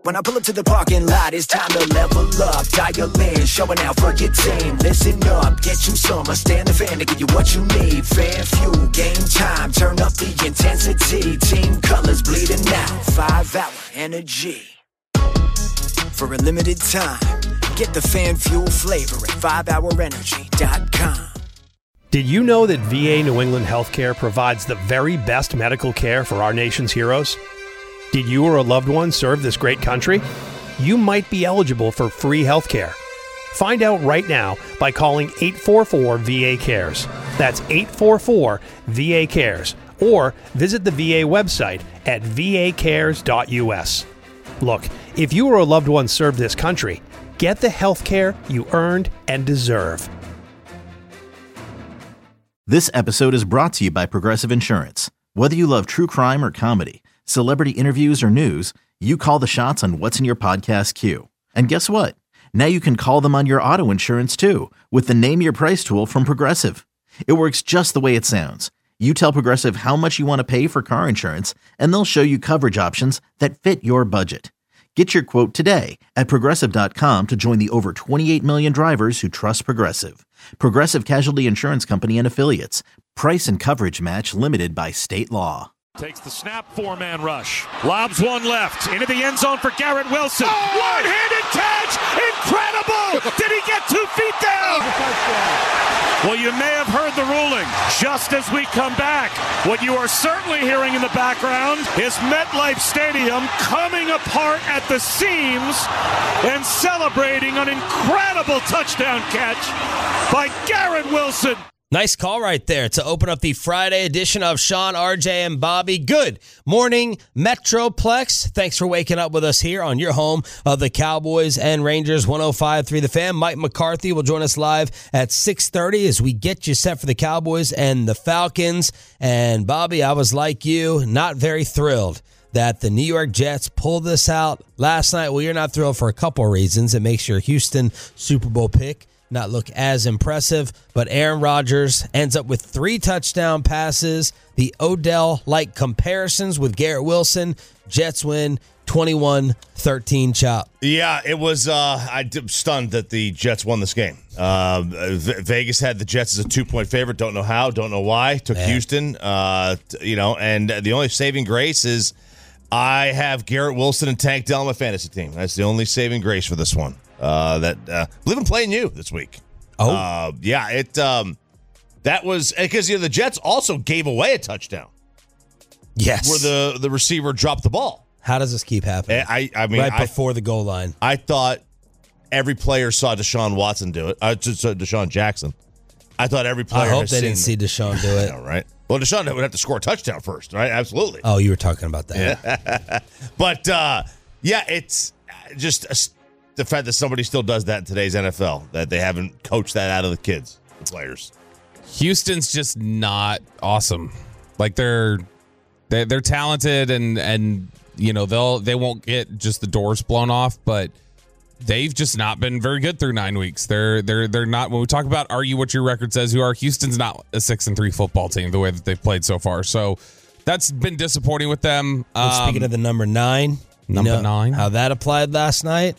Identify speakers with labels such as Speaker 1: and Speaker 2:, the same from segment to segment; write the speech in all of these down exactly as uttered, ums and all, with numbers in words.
Speaker 1: When I pull up to the parking lot, it's time to level up. Dial in, showing out for your team. Listen up, get you some. I stand the fan to give you what you need. Fan fuel, game time, turn up the intensity. Team colors bleeding out, five hour energy. For a limited time, get the fan fuel flavor at five hour energy dot com.
Speaker 2: Did you know that V A New England Healthcare provides the very best medical care for our nation's heroes? Did you or a loved one serve this great country? You might be eligible for free health care. Find out right now by calling eight four four V A cares. That's eight four four V A cares. Or visit the V A website at v a cares dot u s. Look, if you or a loved one served this country, get the health care you earned and deserve.
Speaker 3: This episode is brought to you by Progressive Insurance. Whether you love true crime or comedy, celebrity interviews or news, you call the shots on what's in your podcast queue. And guess what? Now you can call them on your auto insurance too with the Name Your Price tool from Progressive. It works just the way it sounds. You tell Progressive how much you want to pay for car insurance, and they'll show you coverage options that fit your budget. Get your quote today at progressive dot com to join the over twenty-eight million drivers who trust Progressive. Progressive Casualty Insurance Company and Affiliates. Price and coverage match limited by state law.
Speaker 4: Takes the snap, four-man rush. Lobs one left. Into the end zone for Garrett Wilson. Oh! One-handed catch! Incredible! Did he get two feet down? Well, you may have heard the ruling. Just as we come back, what you are certainly hearing in the background is MetLife Stadium coming apart at the seams and celebrating an incredible touchdown catch by Garrett Wilson.
Speaker 5: Nice call right there to open up the Friday edition of Sean, R J, and Bobby. Good morning, Metroplex. Thanks for waking up with us here on your home of the Cowboys and Rangers, one oh five point three The Fan. Mike McCarthy will join us live at six thirty as we get you set for the Cowboys and the Falcons. And, Bobby, I was like you, not very thrilled that the New York Jets pulled this out last night. Well, you're not thrilled for a couple of reasons. It makes your Houston Super Bowl pick not look as impressive, but Aaron Rodgers ends up with three touchdown passes. The Odell-like comparisons with Garrett Wilson. Jets win twenty-one thirteen chop.
Speaker 6: Yeah, it was, uh, I'm stunned that the Jets won this game. Uh, Vegas had the Jets as a two-point favorite. Don't know how, don't know why. Took Man. Houston, uh, you know, and the only saving grace is I have Garrett Wilson and Tank Dell on my fantasy team. That's the only saving grace for this one. Uh, that uh, believe in playing you this week.
Speaker 5: Oh,
Speaker 6: uh, yeah, it um, that was because you know the Jets also gave away a touchdown.
Speaker 5: Yes,
Speaker 6: where the, the receiver dropped the ball.
Speaker 5: How does this keep happening?
Speaker 6: I, I mean,
Speaker 5: right
Speaker 6: I,
Speaker 5: before the goal line.
Speaker 6: I thought every player saw Deshaun Watson do it. Uh, Deshaun Jackson. I thought every player.
Speaker 5: I hope
Speaker 6: has
Speaker 5: they
Speaker 6: seen
Speaker 5: didn't see Deshaun do it.
Speaker 6: Know, right? Well, Deshaun would have to score a touchdown first, right? Absolutely.
Speaker 5: Oh, you were talking about that.
Speaker 6: Yeah. But uh, yeah, it's just. A, The fact that somebody still does that in today's N F L, that they haven't coached that out of the kids, the players.
Speaker 7: Houston's just not awesome. Like they're they're, they're talented and and you know they'll they won't get just the doors blown off, but they've just not been very good through nine weeks. They're they're they're not. When we talk about are you what your record says you are, Houston's not a six and three football team the way that they've played so far. So that's been disappointing with them.
Speaker 5: Um, speaking of the number nine,
Speaker 7: number
Speaker 5: you know
Speaker 7: nine,
Speaker 5: how that applied last night.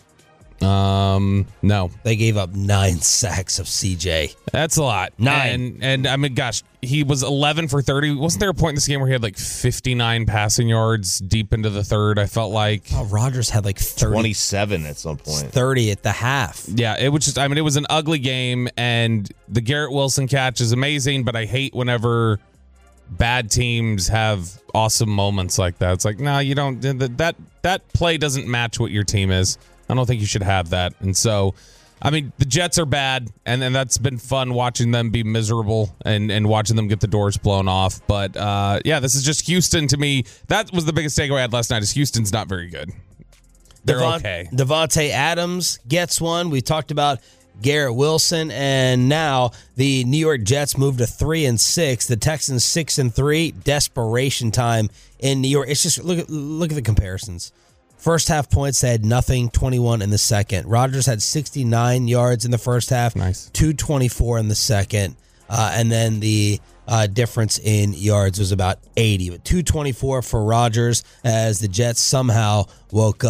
Speaker 7: Um, no,
Speaker 5: they gave up nine sacks of C J.
Speaker 7: That's a lot.
Speaker 5: Nine.
Speaker 7: And, and I mean, gosh, he was eleven for thirty. Wasn't there a point in this game where he had like fifty-nine passing yards deep into the third? I felt like
Speaker 5: oh, Rodgers had like thirty,
Speaker 6: twenty-seven at some point.
Speaker 5: thirty at the half.
Speaker 7: Yeah, it was just, I mean, it was an ugly game, and the Garrett Wilson catch is amazing, but I hate whenever bad teams have awesome moments like that. It's like, no, you don't, that, that play doesn't match what your team is. I don't think you should have that. And so, I mean, the Jets are bad, and, and that's been fun watching them be miserable and, and watching them get the doors blown off. But, uh, yeah, this is just Houston to me. That was the biggest takeaway I had last night is Houston's not very good. They're Devont- okay.
Speaker 5: Devontae Adams gets one. We talked about Garrett Wilson, and now the New York Jets move to three and six. The Texans six and three. Desperation time in New York. It's just look at look at the comparisons. First half points, they had nothing, twenty-one in the second. Rodgers had sixty-nine yards in the first half,
Speaker 7: nice.
Speaker 5: two twenty-four in the second. Uh, and then the uh, difference in yards was about eighty. But two twenty-four for Rodgers as the Jets somehow woke up.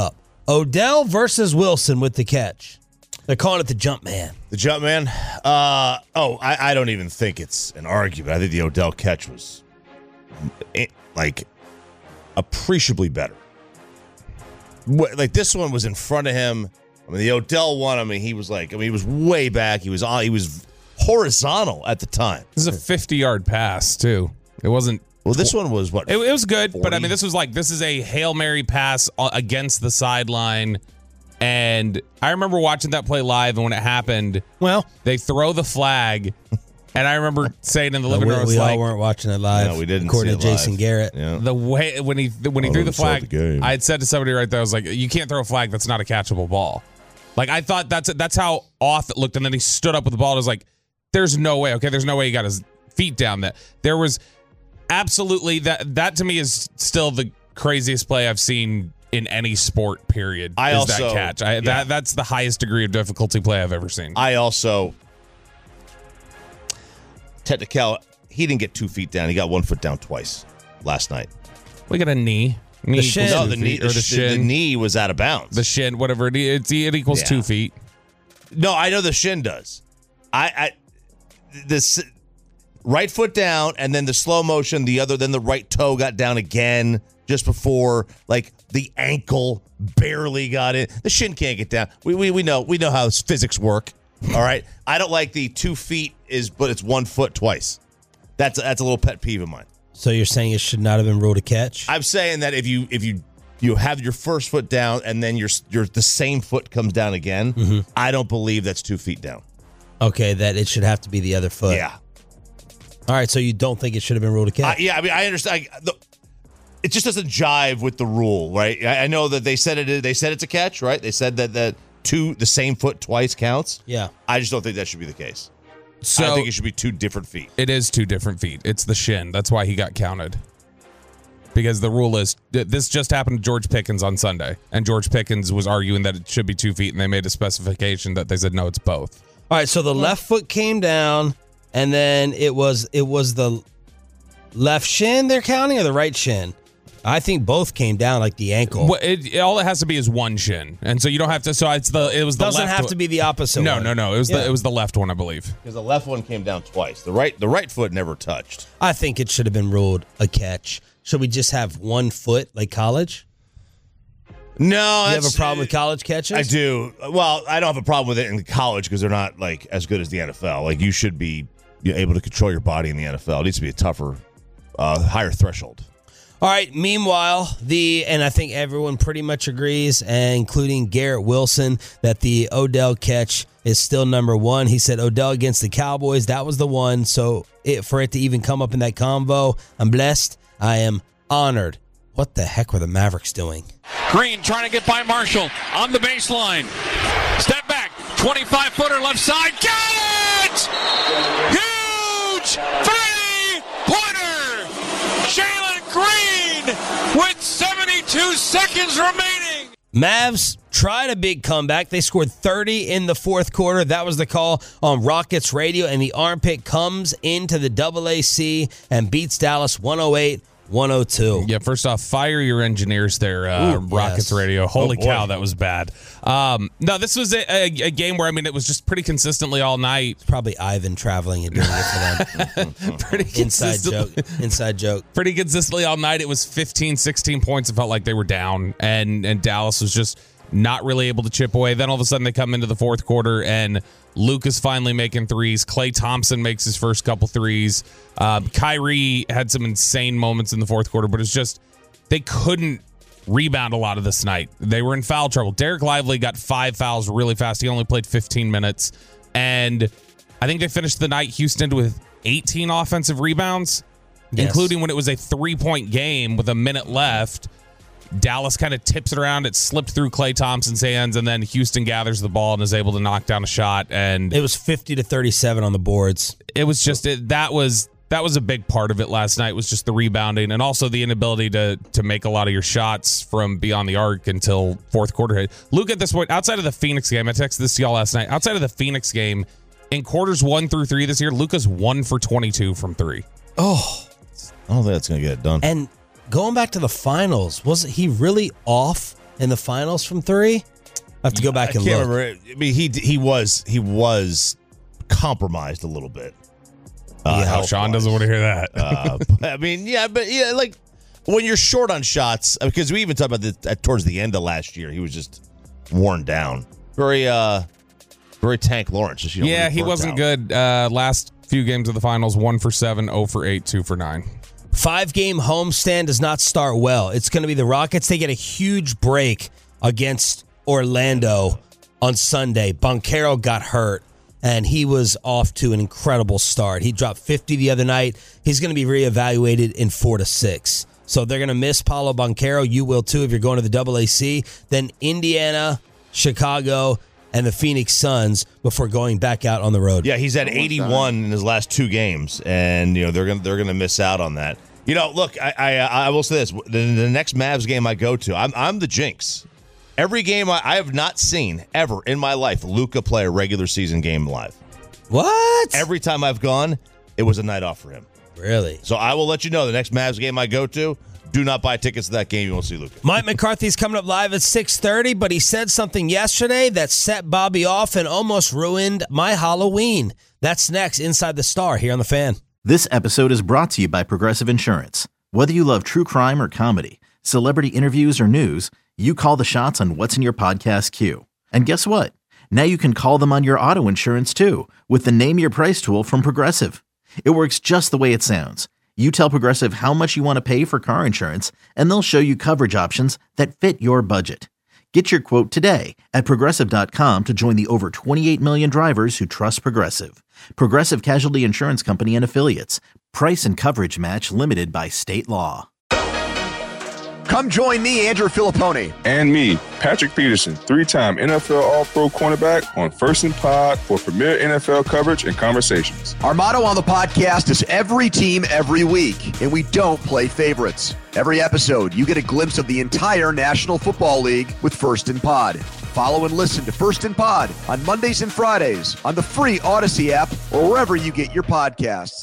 Speaker 5: Odell versus Wilson with the catch. They're calling it the jump man.
Speaker 6: The jump man? Uh, oh, I, I don't even think it's an argument. I think the Odell catch was, eh, like, appreciably better. What, like, this one was in front of him. I mean, the Odell one, I mean, he was like, I mean, he was way back. He was on, he was horizontal at the time.
Speaker 7: This is a fifty-yard pass, too. It wasn't.
Speaker 6: Well, this one was what?
Speaker 7: It, it was good,
Speaker 6: forty?
Speaker 7: But I mean, this was like, this is a Hail Mary pass against the sideline. And I remember watching that play live, and when it happened,
Speaker 5: well,
Speaker 7: they throw the flag. And I remember saying in the living
Speaker 5: we,
Speaker 7: room, I was
Speaker 5: we
Speaker 7: like,
Speaker 5: all weren't watching it live.
Speaker 6: No, we didn't.
Speaker 5: According
Speaker 6: see
Speaker 5: to
Speaker 6: it
Speaker 5: Jason
Speaker 6: live.
Speaker 5: Garrett,
Speaker 6: Yeah.
Speaker 7: the way when he when he
Speaker 6: Oh,
Speaker 7: threw the
Speaker 6: we saw
Speaker 7: flag,
Speaker 6: the game.
Speaker 7: I had said to somebody right there, I was like, you can't throw a flag that's not a catchable ball. Like, I thought that's that's how off it looked, and then he stood up with the ball. And I was like, there's no way. Okay, there's no way he got his feet down. That there was absolutely that. That to me is still the craziest play I've seen in any sport. Period.
Speaker 6: I
Speaker 7: is
Speaker 6: also-
Speaker 7: that catch. I,
Speaker 6: yeah.
Speaker 7: That that's the highest degree of difficulty play I've ever seen.
Speaker 6: I also, technical, he didn't get two feet down. He got one foot down twice last night.
Speaker 7: we got a knee. knee
Speaker 5: shin.
Speaker 7: equals
Speaker 6: No,
Speaker 7: two
Speaker 6: the knee,
Speaker 7: feet, or
Speaker 6: the,
Speaker 7: the
Speaker 6: the,
Speaker 7: shin.
Speaker 6: the knee was out of bounds.
Speaker 7: The shin, whatever it is, it equals
Speaker 6: Yeah.
Speaker 7: two feet.
Speaker 6: No, I know the shin does. I, I this right foot down, and then the slow motion. The other, then the right toe got down again just before, like the ankle barely got in. The shin can't get down. We we we know we know how physics work. All right. I don't like the two feet is, but it's one foot twice. That's that's a little pet peeve of mine.
Speaker 5: so you're saying it should not have been ruled a catch?
Speaker 6: I'm saying that if you if you you have your first foot down and then your your the same foot comes down again,
Speaker 5: Mm-hmm.
Speaker 6: I don't believe that's two feet down.
Speaker 5: Okay, that it should have to be the other foot.
Speaker 6: Yeah.
Speaker 5: All right, so you don't think it should have been ruled a catch?
Speaker 6: Uh, yeah, I mean, I understand. I, the, it just doesn't jive with the rule, right? I, I know that they said it. They said it's a catch, right? They said that that two the same foot twice counts.
Speaker 5: yeah.
Speaker 6: I just don't think that should be the case.
Speaker 7: So
Speaker 6: I think it should be two different feet.
Speaker 7: it is two different feet. It's the shin. That's why he got counted. Because the rule is, this just happened to George Pickens on Sunday, and George Pickens was arguing that it should be two feet, and they made a specification that they said no, it's both.
Speaker 5: All right, so the left foot came down, and then it was it was the left shin they're counting, or the right shin? I think both came down, like the ankle.
Speaker 7: Well, it, it- all it has to be is one shin, and so you don't have to. So it's the it was the
Speaker 5: Doesn't
Speaker 7: left
Speaker 5: have
Speaker 7: one.
Speaker 5: to be the opposite.
Speaker 7: No,
Speaker 5: one.
Speaker 7: no, no. It was
Speaker 5: Yeah.
Speaker 7: the it was the left one, I believe.
Speaker 6: Because the left one came down twice. The right the right foot never touched.
Speaker 5: I think it should have been ruled a catch. Should we just have one foot like college?
Speaker 6: No,
Speaker 5: You have a problem with college catches?
Speaker 6: I do. Well, I don't have a problem with it in college because they're not like as good as the N F L. Like you should be you know, able to control your body in the N F L. It needs to be a tougher, uh, higher threshold.
Speaker 5: All right. Meanwhile, the and I think everyone pretty much agrees, and including Garrett Wilson, that the Odell catch is still number one. He said Odell against the Cowboys, that was the one. So it, for it to even come up in that convo, I'm blessed. I am honored. What the heck were the Mavericks doing?
Speaker 8: Green trying to get by Marshall on the baseline. Step back, twenty-five footer left side. Got it! Huge three-pointer! Jalen Green with seventy-two seconds remaining.
Speaker 5: Mavs tried a big comeback. They scored thirty in the fourth quarter. That was the call on Rockets Radio, and the Armpit comes into the double A C and beats Dallas one oh eight one oh two.
Speaker 7: Yeah, first off, fire your engineers there, uh,
Speaker 5: Ooh,
Speaker 7: Rockets
Speaker 5: yes.
Speaker 7: Radio. Holy
Speaker 6: Oh, boy.
Speaker 7: cow, that was bad. Um, no, this was a, a, a game where, I mean, it was just pretty consistently all night.
Speaker 5: Probably Ivan traveling and doing it for them.
Speaker 7: Pretty
Speaker 5: Inside
Speaker 7: consistent-
Speaker 5: joke. Inside joke.
Speaker 7: Pretty consistently all night. It was fifteen, sixteen points. It felt like they were down, and, and Dallas was just not really able to chip away. Then all of a sudden they come into the fourth quarter, and Luke is finally making threes. Klay Thompson makes his first couple threes. Um, Kyrie had some insane moments in the fourth quarter, but it's just they couldn't rebound a lot of this night. They were in foul trouble. Derek Lively got five fouls really fast. He only played fifteen minutes, and I think they finished the night, Houston, with eighteen offensive rebounds,
Speaker 5: Yes.
Speaker 7: including when it was a three-point game with a minute left. Dallas kind of tips it around. It slipped through Klay Thompson's hands, and then Houston gathers the ball and is able to knock down a shot. And
Speaker 5: It was fifty to thirty-seven on the boards.
Speaker 7: it was just it, that was that was a big part of it last night, was just the rebounding and also the inability to to make a lot of your shots from beyond the arc until fourth quarter hit. Luke, at this point, outside of the Phoenix game, I texted this to y'all last night. Outside of the Phoenix game, in quarters one through three this year, Luka's one for twenty-two from three.
Speaker 5: Oh,
Speaker 6: I don't think that's going to get it done.
Speaker 5: and going back to the finals, was he really off in the finals from three. I have to go back
Speaker 6: I
Speaker 5: and
Speaker 6: can't
Speaker 5: look.
Speaker 6: remember. I mean, he he was he was compromised a little bit. Uh,
Speaker 7: Yeah, Sean doesn't want to hear that.
Speaker 6: uh, I mean, yeah, but yeah, like when you're short on shots, because we even talked about this at, towards the end of last year, he was just worn down. Very, uh, very Tank Lawrence. Just, you know,
Speaker 7: yeah,
Speaker 6: really
Speaker 7: he
Speaker 6: burnt
Speaker 7: wasn't
Speaker 6: out.
Speaker 7: good. Uh, last few games of the finals, one for seven, zero for eight, two for nine.
Speaker 5: Five-game homestand does not start well. It's going to be the Rockets. They get a huge break against Orlando on Sunday. Banchero got hurt, and he was off to an incredible start. He dropped fifty the other night. He's going to be reevaluated in four to six. So they're going to miss Paolo Banchero. You will, too, if you're going to the double A C. Then Indiana, Chicago, and the Phoenix Suns before going back out on the road.
Speaker 6: Yeah, he's at eighty-one in his last two games, and you know they're gonna they're gonna miss out on that. You know, look, I I, I will say this: the, the next Mavs game I go to, I'm I'm the jinx. Every game I, I have not seen ever in my life, Luka play a regular season game live.
Speaker 5: What?
Speaker 6: Every time I've gone, it was a night off for him.
Speaker 5: Really?
Speaker 6: So I will let you know the next Mavs game I go to. Do not buy tickets to that game. You won't see Luka.
Speaker 5: Mike McCarthy's coming up live at six thirty, but he said something yesterday that set Bobby off and almost ruined my Halloween. That's next inside the Star here on The Fan.
Speaker 3: This episode is brought to you by Progressive Insurance. Whether you love true crime or comedy, celebrity interviews or news, you call the shots on what's in your podcast queue. And guess what? Now you can call them on your auto insurance too with the Name Your Price tool from Progressive. It works just the way it sounds. You tell Progressive how much you want to pay for car insurance, and they'll show you coverage options that fit your budget. Get your quote today at Progressive dot com to join the over twenty-eight million drivers who trust Progressive. Progressive Casualty Insurance Company and Affiliates. Price and coverage match limited by state law.
Speaker 9: Come join me, Andrew Filippone.
Speaker 10: And me, Patrick Peterson, three-time N F L All-Pro cornerback on First and Pod for premier N F L coverage and conversations.
Speaker 9: Our motto on the podcast is every team, every week, and we don't play favorites. Every episode, you get a glimpse of the entire National Football League with First and Pod. Follow and listen to First and Pod on Mondays and Fridays on the free Odyssey app or wherever you get your podcasts.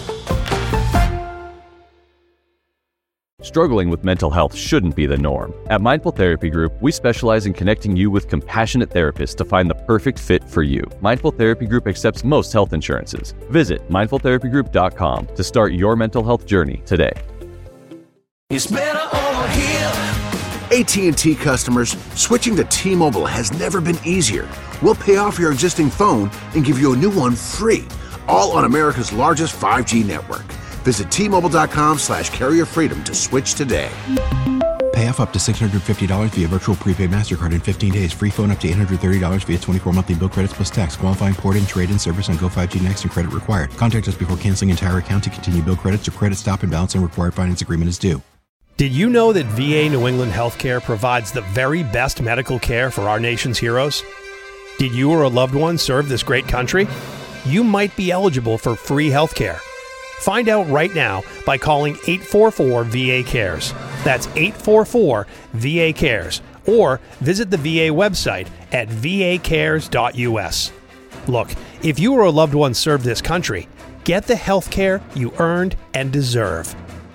Speaker 11: Struggling with mental health shouldn't be the norm. At Mindful Therapy Group, we specialize in connecting you with compassionate therapists to find the perfect fit for you. Mindful Therapy Group accepts most health insurances. Visit mindful therapy group dot com to start your mental health journey today.
Speaker 1: It's better over here.
Speaker 12: A T and T customers, switching to T-Mobile has never been easier. We'll pay off your existing phone and give you a new one free, all on America's largest five G network. Visit T Mobile dot com slash carrier freedom to switch today.
Speaker 13: Pay off up to six hundred fifty dollars via virtual prepaid MasterCard in fifteen days. Free phone up to eight hundred thirty dollars via twenty-four monthly bill credits plus tax. Qualifying port-in, trade-in service on Go five G Next and credit required. Contact us before canceling entire account to continue bill credits or credit stop and balance and required finance agreement is due.
Speaker 2: Did you know that V A New England Healthcare provides the very best medical care for our nation's heroes? Did you or a loved one serve this great country? You might be eligible for free healthcare. Find out right now by calling eight four four V A cares. That's eight four four V A cares. Or visit the V A website at v a cares dot u s. Look, if you or a loved one served this country, get the health care you earned and deserve.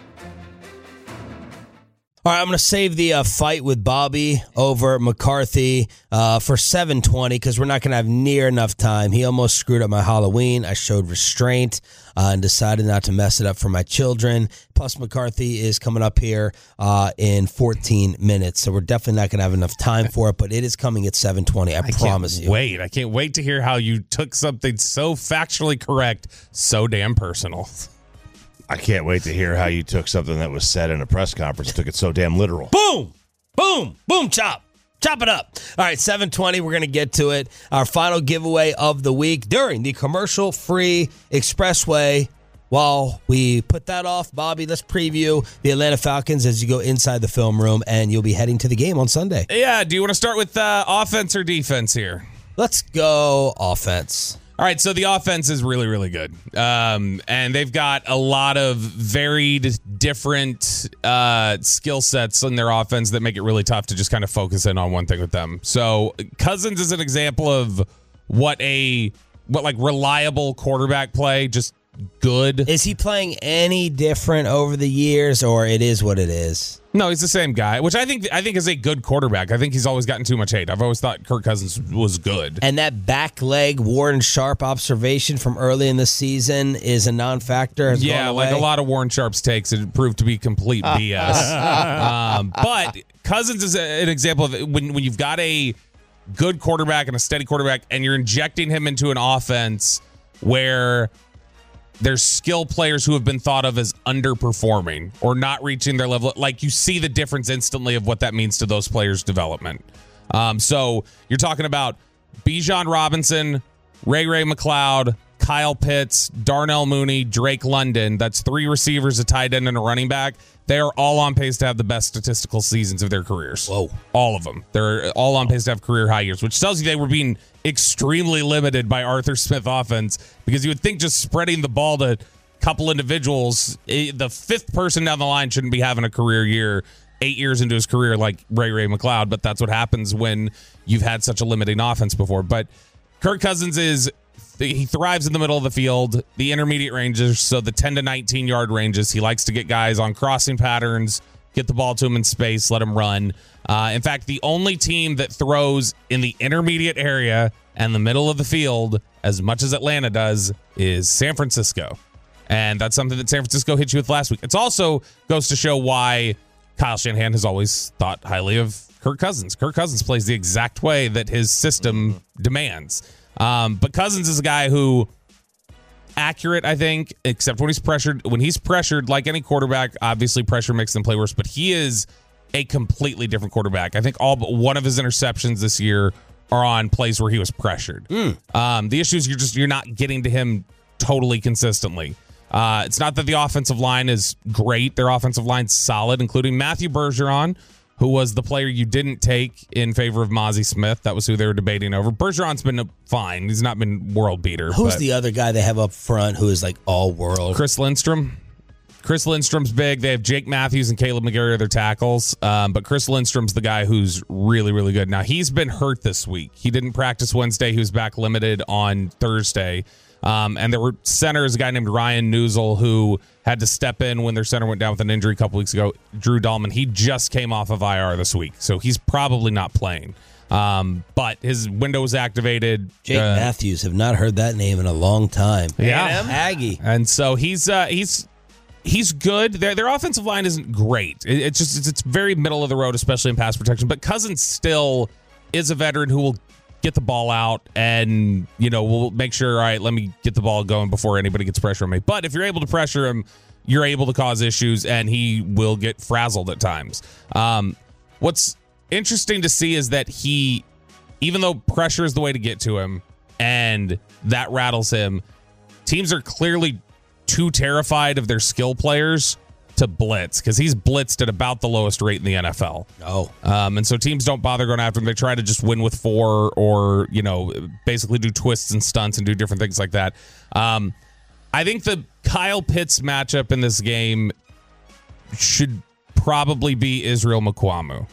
Speaker 5: All right, I'm going to save the uh, fight with Bobby over McCarthy uh, for seven twenty because we're not going to have near enough time. He almost screwed up my Halloween. I showed restraint uh, and decided not to mess it up for my children. Plus, McCarthy is coming up here uh, in fourteen minutes, so we're definitely not going to have enough time for it, but it is coming at seven twenty, I, I promise
Speaker 7: can't
Speaker 5: you.
Speaker 7: Wait, I can't wait to hear how you took something so factually correct, so damn personal.
Speaker 6: I can't wait to hear how you took something that was said in a press conference and took it so damn literal.
Speaker 5: Boom! Boom! Boom! Chop! Chop it up. All right, seven twenty, we're going to get to it. Our final giveaway of the week during the commercial-free Expressway. While we put that off, Bobby, let's preview the Atlanta Falcons as you go inside the film room, and you'll be heading to the game on Sunday.
Speaker 7: Yeah, do you want to start with uh, offense or defense here?
Speaker 5: Let's go offense.
Speaker 7: All right, so the offense is really, really good. Um, and they've got a lot of varied, different uh, skill sets in their offense that make it really tough to just kind of focus in on one thing with them. So Cousins is an example of what a what like reliable quarterback play, just good.
Speaker 5: Is he playing any different over the years, or it is what it is?
Speaker 7: No, he's the same guy, which I think I think is a good quarterback. I think he's always gotten too much hate. I've always thought Kirk Cousins was good.
Speaker 5: And that back leg Warren Sharp observation from early in the season is a non-factor.
Speaker 7: Yeah, like a lot of Warren Sharp's takes, it proved to be complete B S. um, but Cousins is a, an example of when when you've got a good quarterback and a steady quarterback, and you're injecting him into an offense where there's skill players who have been thought of as underperforming or not reaching their level. Like, you see the difference instantly of what that means to those players' development. Um, so you're talking about Bijan Robinson, Ray Ray McCloud, Kyle Pitts, Darnell Mooney, Drake London. That's three receivers, a tight end, and a running back. They are all on pace to have the best statistical seasons of their careers.
Speaker 5: Whoa.
Speaker 7: All of them. They're all on pace to have career high years, which tells you they were being extremely limited by Arthur Smith offense, because you would think just spreading the ball to a couple individuals, the fifth person down the line shouldn't be having a career year eight years into his career like Ray Ray McCloud, but that's what happens when you've had such a limiting offense before. But Kirk Cousins is he thrives in the middle of the field, the intermediate ranges, so the ten to nineteen yard ranges. He likes to get guys on crossing patterns, get the ball to him in space, let him run. Uh, in fact, the only team that throws in the intermediate area and the middle of the field as much as Atlanta does is San Francisco. And that's something that San Francisco hit you with last week. It also goes to show why Kyle Shanahan has always thought highly of Kirk Cousins. Kirk Cousins plays the exact way that his system mm-hmm. demands. Um, but Cousins is a guy who, accurate, I think, except when he's pressured. When he's pressured, like any quarterback, obviously pressure makes them play worse, but he is a completely different quarterback. I think all but one of his interceptions this year are on plays where he was pressured. Mm. Um, the issue is you're just you're not getting to him totally consistently. Uh, it's not that the offensive line is great. Their offensive line's solid, including Matthew Bergeron, who was the player you didn't take in favor of Mozzie Smith. That was who they were debating over. Bergeron's been fine. He's not been world beater.
Speaker 5: Who's the other guy they have up front who is like all world?
Speaker 7: Chris Lindstrom. Chris Lindstrom's big. They have Jake Matthews and Caleb McGarry are their tackles. Um, but Chris Lindstrom's the guy who's really, really good. Now, he's been hurt this week. He didn't practice Wednesday. He was back limited on Thursday. Um, and there were centers, a guy named Ryan Newsel, who had to step in when their center went down with an injury a couple weeks ago. Drew Dahlman, he just came off of I R this week, so he's probably not playing. Um, but his window was activated.
Speaker 5: Jake uh, Matthews, have not heard that name in a long time.
Speaker 7: Yeah,
Speaker 5: Aggie,
Speaker 7: and so he's uh, he's he's good. Their their offensive line isn't great. It, it's just it's, it's very middle of the road, especially in pass protection. But Cousins still is a veteran who will get the ball out and, you know, we'll make sure, all right, let me get the ball going before anybody gets pressure on me. But if you're able to pressure him, you're able to cause issues, and he will get frazzled at times. Um, what's interesting to see is that he, even though pressure is the way to get to him and that rattles him, teams are clearly too terrified of their skill players to blitz, because he's blitzed at about the lowest rate in the N F L.
Speaker 5: Oh.
Speaker 7: Um, and so teams don't bother going after him. They try to just win with four, or, you know, basically do twists and stunts and do different things like that. Um, I think the Kyle Pitts matchup in this game should probably be Israel Mukuamu.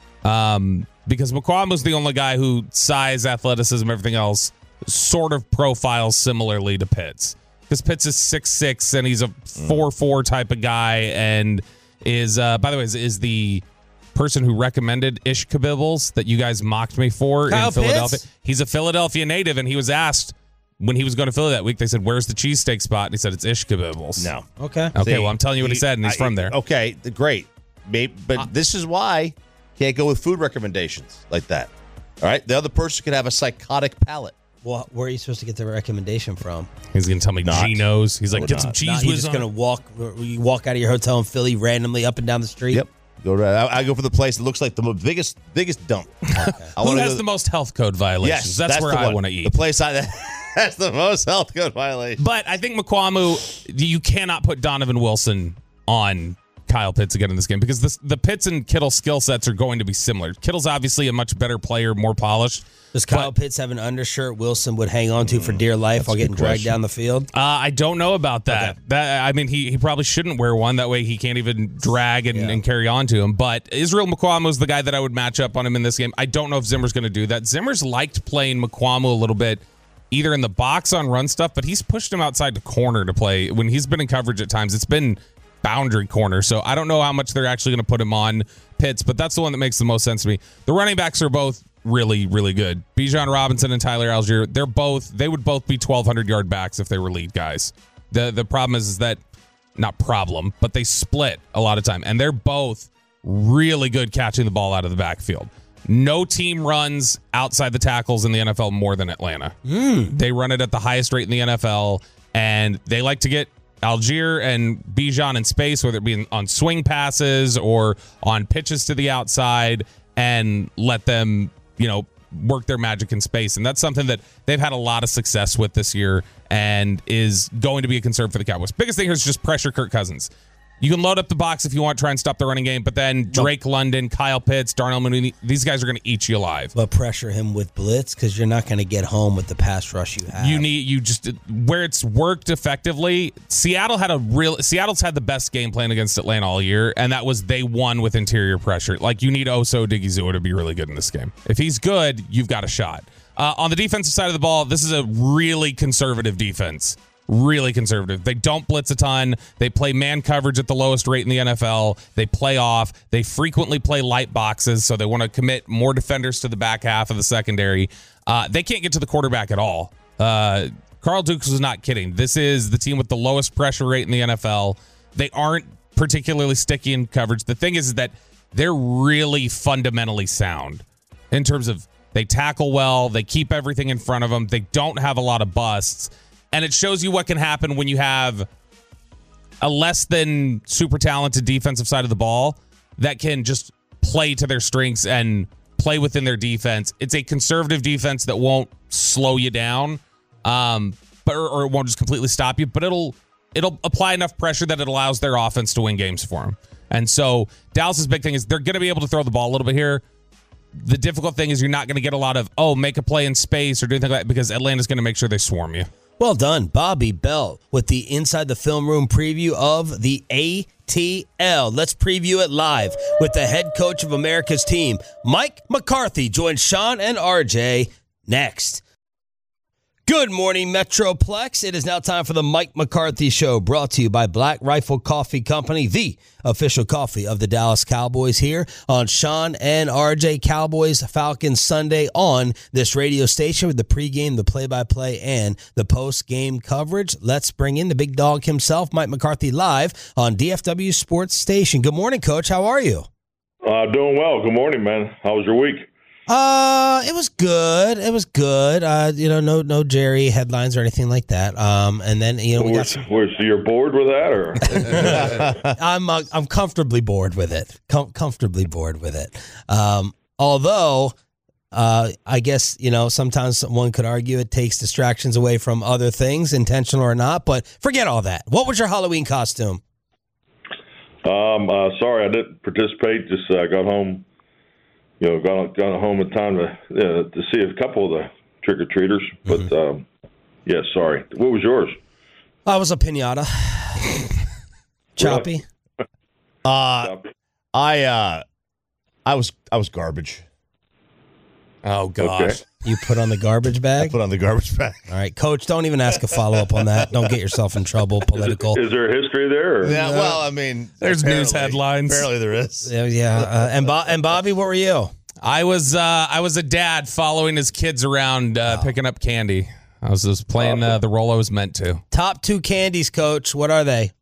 Speaker 7: Um, because Mukwamu's the only guy who size, athleticism, everything else sort of profiles similarly to Pitts. Because Pitts is six six and he's a four four type of guy, and is, uh, by the way, is, is the person who recommended Ish Kabibbles that you guys mocked me for
Speaker 5: Kyle
Speaker 7: in Philadelphia.
Speaker 5: Pitts?
Speaker 7: He's a Philadelphia native, and he was asked when he was going to Philly that week, they said, where's the cheesesteak spot? And he said, it's Ish Kabibbles.
Speaker 6: No.
Speaker 5: Okay.
Speaker 7: Okay,
Speaker 6: See,
Speaker 7: well, I'm telling you what he,
Speaker 6: he
Speaker 7: said, and he's
Speaker 6: I,
Speaker 7: from there.
Speaker 6: Okay, great. Maybe, but uh, this is why can't go with food recommendations like that. All right? The other person could have a psychotic palate.
Speaker 5: Well, where are you supposed to get the recommendation from?
Speaker 7: He's going to tell me
Speaker 6: Not.
Speaker 7: Geno's. He's like,
Speaker 6: No,
Speaker 7: get
Speaker 6: not.
Speaker 7: some cheese
Speaker 5: Not,
Speaker 7: whiz
Speaker 5: you're just
Speaker 7: on
Speaker 5: going to walk, you walk out of your hotel in Philly randomly up and down the street?
Speaker 6: Yep. Go to, I, I go for the place that looks like the mo- biggest biggest dump. Okay. I
Speaker 7: Who
Speaker 6: wanna
Speaker 7: has
Speaker 6: go,
Speaker 7: the most health code violations?
Speaker 6: Yes,
Speaker 7: that's,
Speaker 6: that's
Speaker 7: where
Speaker 6: the
Speaker 7: I
Speaker 6: one.
Speaker 7: want to eat.
Speaker 6: The place I that's the most health code violation.
Speaker 7: But I think Mukwamu, you cannot put Donovan Wilson on Kyle Pitts again in this game, because this, the Pitts and Kittle skill sets are going to be similar. Kittle's obviously a much better player, more polished.
Speaker 5: Does Kyle
Speaker 7: but,
Speaker 5: Pitts have an undershirt Wilson would hang on to for dear life while getting dragged down the field?
Speaker 7: Uh, I don't know about that.
Speaker 5: Okay.
Speaker 7: That I mean, he, he probably shouldn't wear one. That way he can't even drag and,
Speaker 5: Yeah.
Speaker 7: and carry on to him. But Israel Mukuamu is the guy that I would match up on him in this game. I don't know if Zimmer's going to do that. Zimmer's liked playing Mukuamu a little bit either in the box on run stuff, but he's pushed him outside the corner to play. When he's been in coverage at times, it's been boundary corner. So I don't know how much they're actually going to put him on Pitts, but that's the one that makes the most sense to me. The running backs are both really, really good. Bijan Robinson and Tyler Algier, they're both, they would both be twelve hundred yard backs if they were lead guys. The the problem is, is that, not problem, but they split a lot of time, and they're both really good catching the ball out of the backfield. No team runs outside the tackles in the N F L more than Atlanta.
Speaker 5: Mm.
Speaker 7: They run it at the highest rate in the N F L, and they like to get Algier and Bijan in space, whether it be on swing passes or on pitches to the outside, and let them, you know, work their magic in space. And that's something that they've had a lot of success with this year and is going to be a concern for the Cowboys. Biggest thing here is just pressure Kirk Cousins. You can load up the box if you want to try and stop the running game, but then Drake London, Kyle Pitts, Darnell Mooney, these guys are going to eat you alive.
Speaker 5: But pressure him with blitz, because you're not going to get home with the pass rush you have.
Speaker 7: You need, you just, where it's worked effectively, Seattle had a real, Seattle's had the best game plan against Atlanta all year, and that was they won with interior pressure. Like, you need Oso Odigizua to be really good in this game. If he's good, you've got a shot. Uh, on the defensive side of the ball, this is a really conservative defense. Really conservative. They don't blitz a ton. They play man coverage at the lowest rate in the N F L. They play off. They frequently play light boxes, so they want to commit more defenders to the back half of the secondary. Uh, they can't get to the quarterback at all. Uh, Carl Dukes was not kidding. This is the team with the lowest pressure rate in the N F L. They aren't particularly sticky in coverage. The thing is that they're really fundamentally sound in terms of they tackle well. They keep everything in front of them. They don't have a lot of busts. And it shows you what can happen when you have a less than super talented defensive side of the ball that can just play to their strengths and play within their defense. It's a conservative defense that won't slow you down, um, but or, or it won't just completely stop you, but it'll it'll apply enough pressure that it allows their offense to win games for them. And so Dallas's big thing is they're going to be able to throw the ball a little bit here. The difficult thing is you're not going to get a lot of, oh, make a play in space or do anything like that, because Atlanta's going to make sure they swarm you.
Speaker 5: Well done, Bobby Bell, with the Inside the Film Room preview of the A T L. Let's preview it live with the head coach of America's team, Mike McCarthy. Joins Sean and R J next. Good morning, Metroplex. It is now time for the Mike McCarthy Show, brought to you by Black Rifle Coffee Company, the official coffee of the Dallas Cowboys, here on Sean and R J. Cowboys Falcons Sunday on this radio station with the pregame, the play-by-play, and the post-game coverage. Let's bring in the big dog himself, Mike McCarthy, live on D F W Sports Station. Good morning, Coach. How are you?
Speaker 14: Uh, doing well. Good morning, man. How was your week?
Speaker 5: Uh, it was good. It was good. Uh, you know, no, no Jerry headlines or anything like that. Um, and then you know, we got some...
Speaker 14: so you're bored with that, or?
Speaker 5: I'm uh, I'm comfortably bored with it. Com- comfortably bored with it. Um, although, uh, I guess you know, sometimes one could argue it takes distractions away from other things, intentional or not. But forget all that. What was your Halloween costume?
Speaker 14: Um, uh, sorry, I didn't participate. Just uh, got home. You know, got got home in time to uh, to see a couple of the trick or treaters, but mm-hmm. um, yeah, sorry. What was yours?
Speaker 5: I was a pinata. Choppy.
Speaker 6: Uh, I uh, I was I was garbage.
Speaker 7: Oh gosh!
Speaker 14: Okay.
Speaker 5: You put on the garbage bag?
Speaker 6: I put on the garbage bag.
Speaker 5: All right, Coach, don't even ask a follow-up on that. Don't get yourself in trouble, political.
Speaker 14: Is, is there a history there? Or?
Speaker 6: Yeah, well, I mean,
Speaker 7: there's news headlines.
Speaker 6: Apparently there is.
Speaker 5: Yeah, yeah. Uh, and, Bo- and Bobby, what were you?
Speaker 7: I was uh, I was a dad following his kids around uh,
Speaker 5: oh.
Speaker 7: picking up candy. I was just playing uh, the role I was meant to.
Speaker 5: Top two candies, Coach. What are they?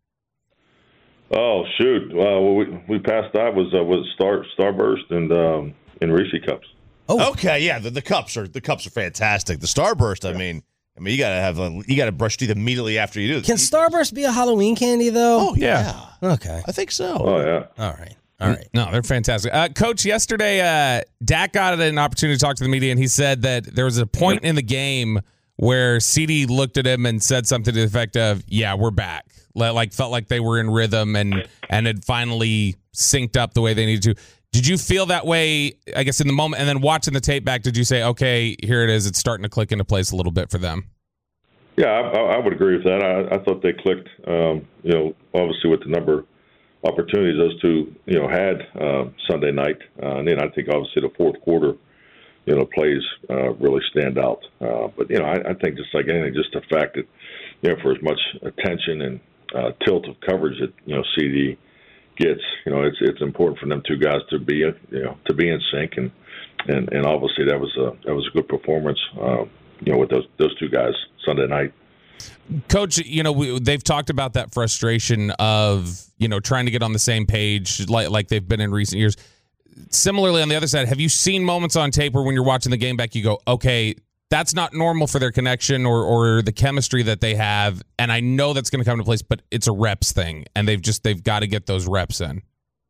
Speaker 14: Oh, shoot. Well, we, we passed that was uh, was Star Starburst and um, and Reese Cups.
Speaker 6: Oh, okay, yeah. The, the cups are the cups are fantastic. The Starburst, I mean, I mean, you gotta have a, you gotta brush teeth immediately after you do it.
Speaker 5: Can Starburst be a Halloween candy though?
Speaker 6: Oh yeah.
Speaker 5: Okay.
Speaker 6: I think so.
Speaker 14: Oh yeah.
Speaker 5: All right. All right.
Speaker 7: No, they're fantastic. Uh, Coach, yesterday, uh, Dak got an opportunity to talk to the media, and he said that there was a point in the game where C D looked at him and said something to the effect of, "Yeah, we're back." Like felt like they were in rhythm and and had finally synced up the way they needed to. Did you feel that way, I guess, in the moment? And then watching the tape back, did you say, okay, here it is. It's starting to click into place a little bit for them?
Speaker 14: Yeah, I, I would agree with that. I, I thought they clicked, um, you know, obviously with the number of opportunities those two, you know, had uh, Sunday night. Uh, and then I think, obviously, the fourth quarter, you know, plays uh, really stand out. Uh, but, you know, I, I think just like anything, just the fact that, you know, for as much attention and uh, tilt of coverage that, you know, C D gets, you know, it's it's important for them two guys to be, you know, to be in sync. And, and, and obviously that was a, that was a good performance, uh, you know, with those, those two guys Sunday night.
Speaker 7: Coach, you know, we, they've talked about that frustration of, you know, trying to get on the same page like, like they've been in recent years. Similarly, on the other side, have you seen moments on tape where when you're watching the game back, you go, okay, that's not normal for their connection or, or the chemistry that they have, and I know that's going to come into place, but it's a reps thing, and they've just they've got to get those reps in.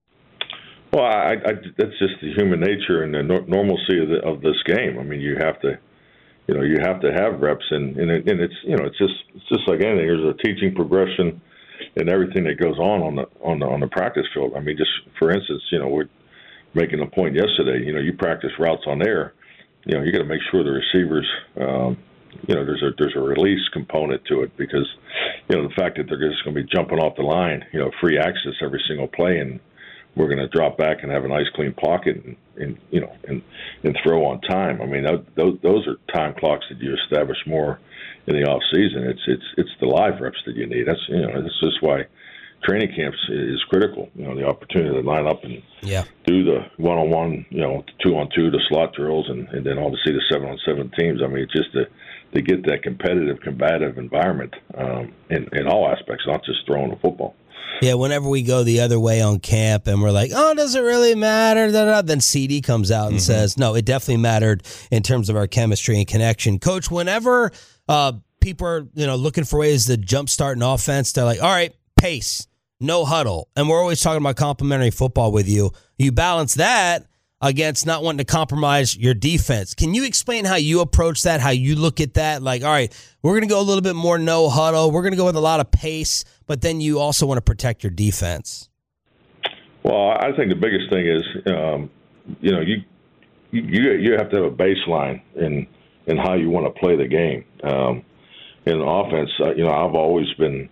Speaker 14: Well, I, I, that's just the human nature and the no, normalcy of, the, of this game. I mean, you have to, you know, you have to have reps, and and, it, and it's you know, it's just it's just like anything. There's a teaching progression and everything that goes on on the on the on the practice field. I mean, just for instance, you know, we're making a point yesterday. You know, you practice routes on air. You know, you got to make sure the receivers, um, you know, there's a there's a release component to it because, you know, the fact that they're just going to be jumping off the line, you know, free access every single play, and we're going to drop back and have a nice clean pocket and, and you know and and throw on time. I mean, those those are time clocks that you establish more in the off season. It's it's it's the live reps that you need. That's you know that's just why training camps is critical. You know, the opportunity to line up and
Speaker 5: yeah.
Speaker 14: do the one-on-one, you know, two-on-two, the slot drills, and, and then obviously the seven-on-seven teams. I mean, it's just to, to get that competitive, combative environment um, in, in all aspects, not just throwing the football.
Speaker 5: Yeah, whenever we go the other way on camp and we're like, oh, does it really matter? Da, da, da, then C D comes out and mm-hmm. says, no, it definitely mattered in terms of our chemistry and connection. Coach, whenever uh, people are, you know, looking for ways to jumpstart an offense, they're like, all right, pace. No huddle. And we're always talking about complementary football with you. You balance that against not wanting to compromise your defense. Can you explain how you approach that, how you look at that? Like, all right, we're going to go a little bit more no huddle. We're going to go with a lot of pace, but then you also want to protect your defense.
Speaker 14: Well, I think the biggest thing is, um, you know, you you you have to have a baseline in, in how you want to play the game. Um, in offense, uh, you know, I've always been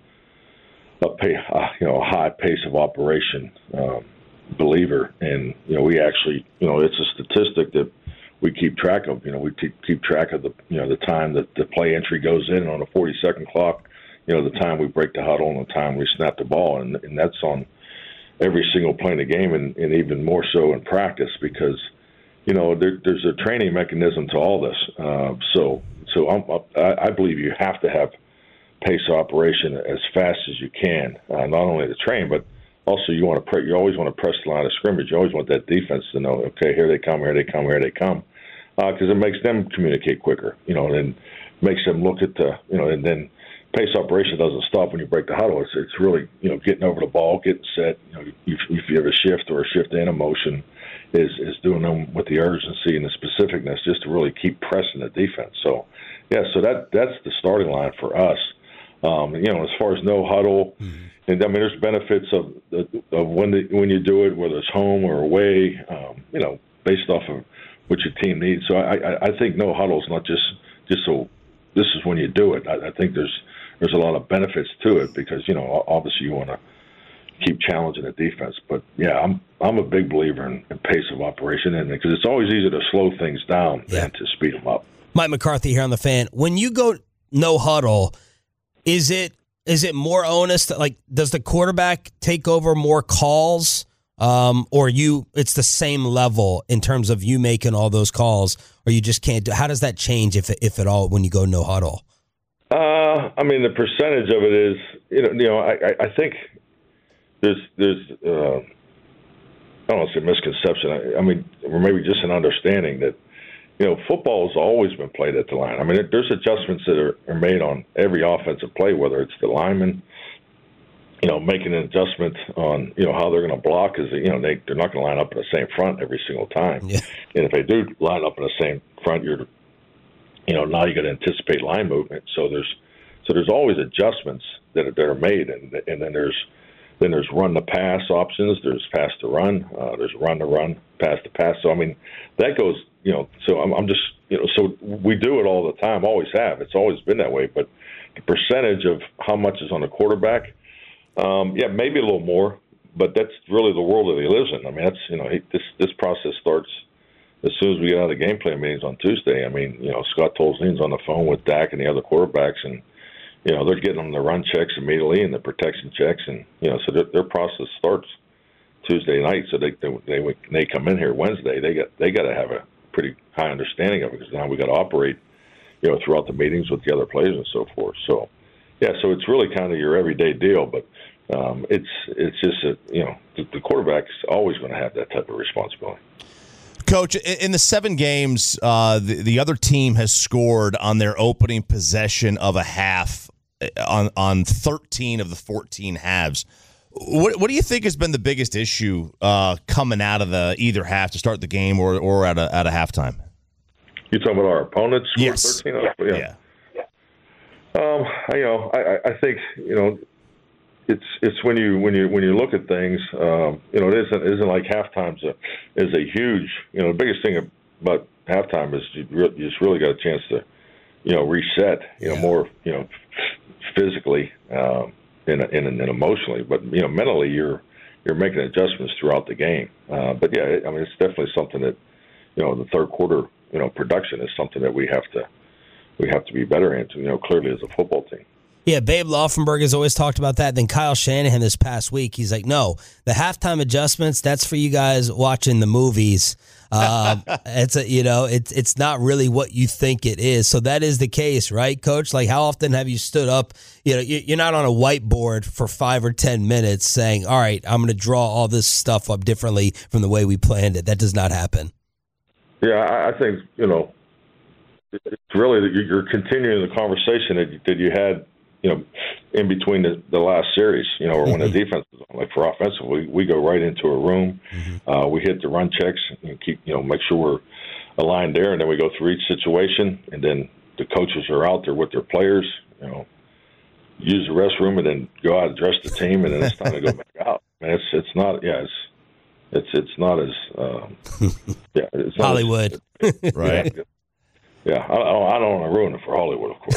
Speaker 14: a pay, uh, you know, a high pace of operation um, believer, and you know, we actually, you know, it's a statistic that we keep track of. You know, we keep keep track of the, you know, the time that the play entry goes in on a forty second clock. You know, the time we break the huddle and the time we snap the ball, and and that's on every single play in the game, and, and even more so in practice because, you know, there, there's a training mechanism to all this. Uh, so so I'm, I, I believe you have to have pace operation as fast as you can, uh, not only to train, but also you want to pre- you always want to press the line of scrimmage. You always want that defense to know, okay, here they come, here they come, here they come, because uh, it makes them communicate quicker, you know, and makes them look at the, you know, and then pace operation doesn't stop when you break the huddle. It's it's really, you know, getting over the ball, getting set. You know, if, if you have a shift or a shift in a motion, is is doing them with the urgency and the specificness just to really keep pressing the defense. So, yeah, so that that's the starting line for us. Um, you know, as far as no huddle, mm-hmm. and I mean, there's benefits of of when the, when you do it, whether it's home or away. Um, you know, based off of what your team needs. So I, I, I think no huddle is not just just so this is when you do it. I, I think there's there's a lot of benefits to it because you know obviously you want to keep challenging the defense. But yeah, I'm I'm a big believer in, in pace of operation, and because it's always easier to slow things down yeah. than to speed them up.
Speaker 5: Mike McCarthy here on the Fan. When you go no huddle. Is it is it more onus that, like, does the quarterback take over more calls, um, or you? It's the same level in terms of you making all those calls, or you just can't do? How does that change, if if at all, when you go no huddle?
Speaker 14: Uh, I mean, the percentage of it is, you know, you know, I, I think there's there's uh, I don't want to say misconception. I, I mean, or maybe just an understanding that. You know, football has always been played at the line. I mean, there's adjustments that are, are made on every offensive play, whether it's the lineman, you know, making an adjustment on, you know, how they're going to block because, you know, they, they're not going to line up in the same front every single time.
Speaker 5: Yeah.
Speaker 14: And if they do line up in the same front, you're, you know, now you got to anticipate line movement. So there's so there's always adjustments that are, that are made. And, and then there's then there's run to pass options. There's pass to run. Uh, there's run to run, pass to pass. So, I mean, that goes – you know, so I'm, I'm just, you know, so we do it all the time, always have. It's always been that way. But the percentage of how much is on the quarterback, um, yeah, maybe a little more, but that's really the world that he lives in. I mean, that's, you know, he, this this process starts as soon as we get out of the game plan meetings on Tuesday, I mean, you know, Scott Tolzien's on the phone with Dak and the other quarterbacks, and you know, they're getting them the run checks immediately and the protection checks, and you know, so their, their process starts Tuesday night. So they they they, they come in here Wednesday. They got they got to have a pretty high understanding of it, because now we got to operate, you know, throughout the meetings with the other players and so forth. So yeah, so it's really kind of your everyday deal, but um, it's it's just a, you know, the, the quarterback's always going to have that type of responsibility.
Speaker 6: Coach, in the seven games, uh, the, the other team has scored on their opening possession of a half on on thirteen of the fourteen halves. What what do you think has been the biggest issue uh, coming out of the either half to start the game or or at a at a halftime?
Speaker 14: You talking about our opponents?
Speaker 6: Yes.
Speaker 14: thirteen? Yeah.
Speaker 6: yeah.
Speaker 14: Um, you know, I, I think you know, it's it's when you when you when you look at things, um, you know, it isn't isn't like halftime's a is a huge. You know, the biggest thing about halftime is you, re- you just really got a chance to, you know, reset. You know, more you know, physically um, and, and and emotionally, but you know, mentally you're you're making adjustments throughout the game. Uh, but yeah, I mean, it's definitely something that, you know, the third quarter, you know, production is something that we have to we have to be better into. You know, clearly as a football team.
Speaker 5: Yeah, Babe Laufenberg has always talked about that. Then Kyle Shanahan this past week, he's like, no, the halftime adjustments, that's for you guys watching the movies. Um, it's a, you know, it's it's not really what you think it is. So that is the case, right, Coach? Like, how often have you stood up? You know, you're not on a whiteboard for five or ten minutes saying, all right, I'm going to draw all this stuff up differently from the way we planned it. That does not happen.
Speaker 14: Yeah, I, I think, you know, it's really that you're continuing the conversation that you, that you had, you know, in between the, the last series, you know, or when mm-hmm. the defense is on. Like for offensive, we, we go right into a room, mm-hmm. uh, we hit the run checks and keep, you know, make sure we're aligned there, and then we go through each situation, and then the coaches are out there with their players, you know, use the restroom, and then go out and dress the team, and then it's time to go back out. And it's it's not, yeah, it's it's it's not as, um, yeah, it's not
Speaker 5: Hollywood,
Speaker 14: as,
Speaker 6: right?
Speaker 14: Yeah. Yeah, I don't, I don't want to ruin it for Hollywood, of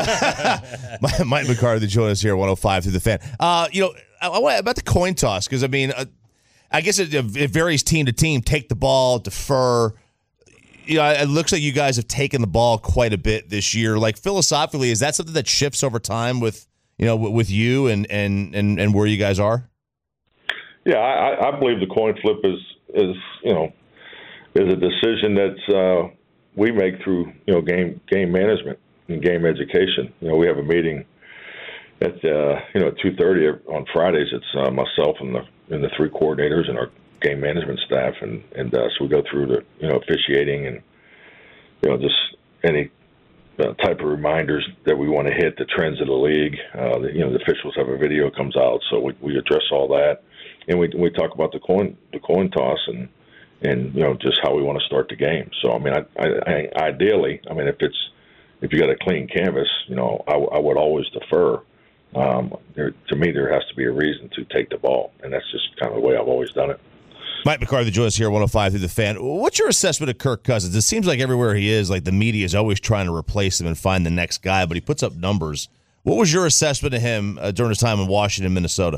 Speaker 14: course.
Speaker 6: Mike McCarthy joining us here at one oh five through the Fan. Uh, you know, I, I want about the coin toss, because I mean, uh, I guess it, it varies team to team. Take the ball, defer. You know, it looks like you guys have taken the ball quite a bit this year. Like philosophically, is that something that shifts over time with you know with you and and and, and where you guys are?
Speaker 14: Yeah, I, I believe the coin flip is is you know is a decision that's. Uh, we make through, you know, game game management and game education. You know, we have a meeting at, uh, you know, at two thirty on Fridays. It's uh, myself and the and the three coordinators and our game management staff, and, and uh, so we go through the, you know, officiating and, you know, just any uh, type of reminders that we want to hit, the trends of the league. Uh, the, you know, the officials have a video comes out, so we, we address all that. And we we talk about the coin the coin toss and, and you know, just how we want to start the game. So I mean, I, I, I, ideally, I mean, if it's if you got a clean canvas, you know, I, I would always defer. Um, there, to me, there has to be a reason to take the ball, and that's just kind of the way I've always done it.
Speaker 6: Mike McCarthy joins us here at one oh five through the Fan. What's your assessment of Kirk Cousins? It seems like everywhere he is, like the media is always trying to replace him and find the next guy, but he puts up numbers. What was your assessment of him uh, during his time in Washington, Minnesota?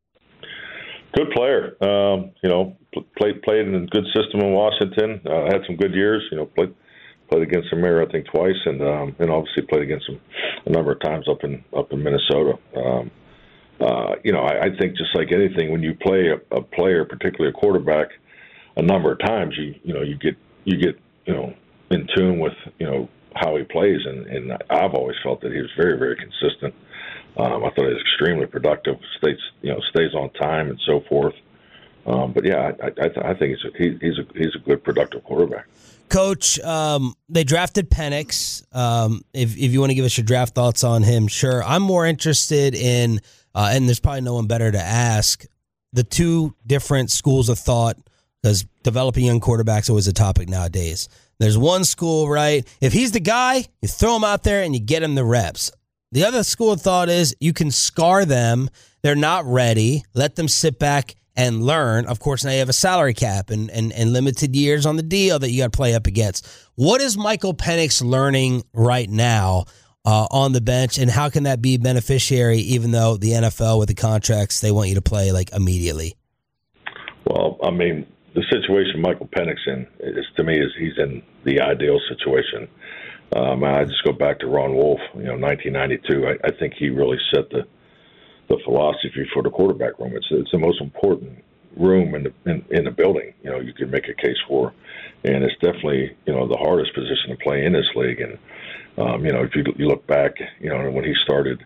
Speaker 14: Good player. Um, you know, played played in a good system in Washington. Uh, had some good years. You know, played played against him there I think twice, and um, and obviously played against him a number of times up in up in Minnesota. Um, uh, you know, I, I think just like anything, when you play a, a player, particularly a quarterback, a number of times, you you know you get you get you know in tune with you know how he plays, and, and I've always felt that he was very very consistent. Um, I thought he was extremely productive, stays you know stays on time and so forth. Um, but yeah, I, I, I think he's a, he, he's a he's a good productive quarterback.
Speaker 5: Coach, um, they drafted Penix. Um, if if you want to give us your draft thoughts on him, sure. I'm more interested in, uh, and there's probably no one better to ask, the two different schools of thought, because developing young quarterbacks is always a topic nowadays. There's one school, right? If he's the guy, you throw him out there and you get him the reps. The other school of thought is you can scar them. They're not ready. Let them sit back and learn. Of course, now you have a salary cap and, and, and limited years on the deal that you got to play up against. What is Michael Penix learning right now uh, on the bench, and how can that be beneficiary, even though the N F L with the contracts, they want you to play like immediately?
Speaker 14: Well, I mean, the situation Michael Penix in is, to me, is he's in the ideal situation. Um, I just go back to Ron Wolf, you know, nineteen ninety-two. I, I think he really set the the philosophy for the quarterback room. It's it's the most important room in the in, in the building. You know, you could make a case for, and it's definitely, you know, the hardest position to play in this league. And um, you know, if you, you look back, you know, when he started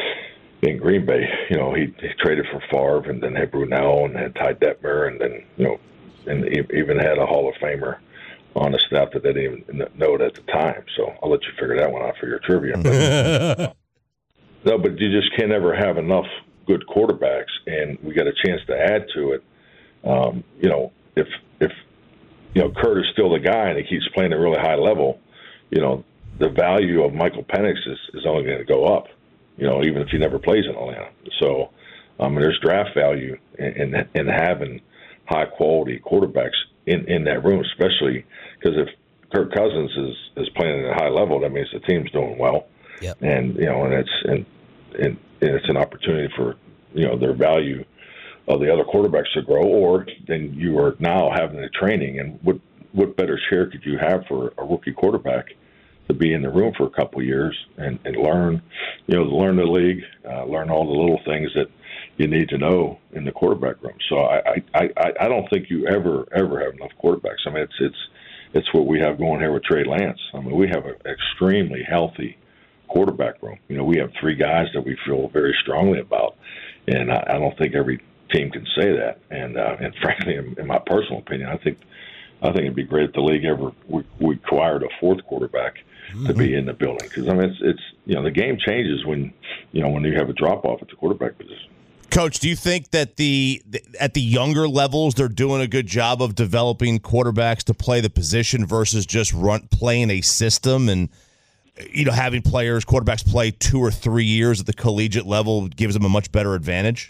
Speaker 14: in Green Bay, you know, he, he traded for Favre, and then had Brunell, and had Ty Detmer, and then, you know, and he even had a Hall of Famer on the staff that they didn't even know it at the time. So I'll let you figure that one out for your trivia. But, no, but you just can't ever have enough good quarterbacks, and we got a chance to add to it. Um, you know, if if you know Kurt is still the guy and he keeps playing at a really high level, you know, the value of Michael Penix is, is only going to go up. You know, even if he never plays in Atlanta. So, um, there's draft value in, in in having high quality quarterbacks in, in that room, especially because if Kirk Cousins is, is playing at a high level, that means the team's doing well.
Speaker 5: Yep.
Speaker 14: And you know, and it's and, and and it's an opportunity for, you know, their value of the other quarterbacks to grow, or then you are now having the training. And what what better share could you have for a rookie quarterback to be in the room for a couple of years and, and learn, you know, learn the league, uh, learn all the little things that you need to know in the quarterback room. So I, I, I, I don't think you ever, ever have enough quarterbacks. I mean, it's it's it's what we have going here with Trey Lance. I mean, we have an extremely healthy quarterback room. You know, we have three guys that we feel very strongly about, and I, I don't think every team can say that. And uh, and frankly, in, in my personal opinion, I think I think it'd be great if the league ever we, we acquired a fourth quarterback to be in the building, because I mean it's it's you know the game changes when you know when you have a drop off at the quarterback position.
Speaker 6: Coach, do you think that the at the younger levels they're doing a good job of developing quarterbacks to play the position versus just run playing a system, and you know having players quarterbacks play two or three years at the collegiate level gives them a much better advantage?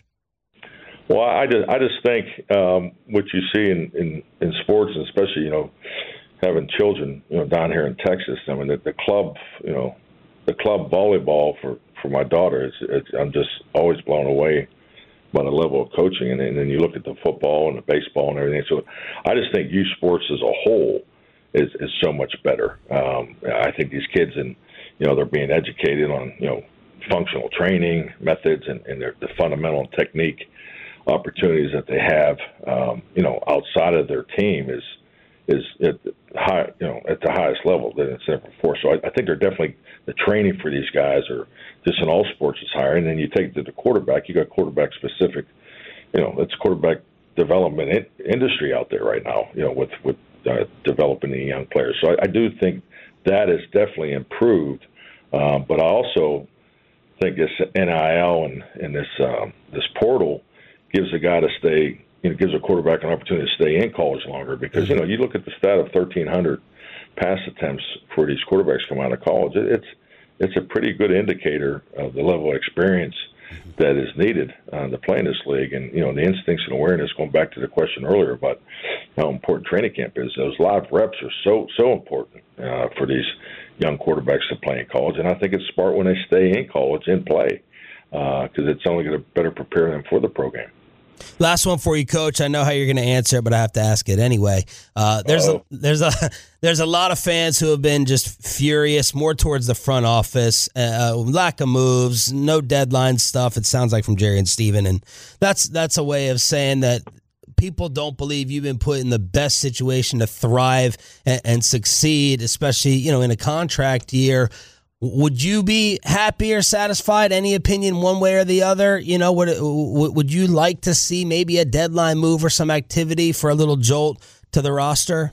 Speaker 14: Well, I just I just think um, what you see in, in, in sports, and especially you know having children, you know, down here in Texas. I mean, the, the club, you know, the club volleyball for, for my daughter, it's, it's, I'm just always blown away by the level of coaching. And, and then you look at the football and the baseball and everything. So I just think youth sports as a whole is, is so much better. Um, I think these kids, and you know, they're being educated on, you know, functional training methods and, and their, the fundamental technique opportunities that they have, um, you know, outside of their team is, is at the high, you know, at the highest level than it's ever before. So I, I think they're definitely, the training for these guys are just in all sports is higher. And then you take to the quarterback, you got quarterback specific, you know, it's quarterback development in, industry out there right now, you know, with, with uh, developing the young players. So I, I do think that is definitely improved. Um, but I also think this N I L and, and this, um, this portal gives a guy to stay, you know, gives a quarterback an opportunity to stay in college longer, because, you know, you look at the stat of thirteen hundred pass attempts for these quarterbacks come out of college. It's it's a pretty good indicator of the level of experience that is needed uh, to play in this league. And, you know, the instincts and awareness, going back to the question earlier about how important training camp is, those live reps are so, so important uh, for these young quarterbacks to play in college. And I think it's smart when they stay in college and play, because uh, it's only going to better prepare them for the program.
Speaker 5: Last one for you, Coach. I know how you're going to answer it, but I have to ask it anyway. Uh, there's a, there's a there's a lot of fans who have been just furious, more towards the front office, uh, lack of moves, no deadline stuff. It sounds like from Jerry and Steven, and that's that's a way of saying that people don't believe you've been put in the best situation to thrive and, and succeed, especially you know in a contract year. Would you be happy or satisfied? Any opinion one way or the other? You know, would would you like to see maybe a deadline move or some activity for a little jolt to the roster?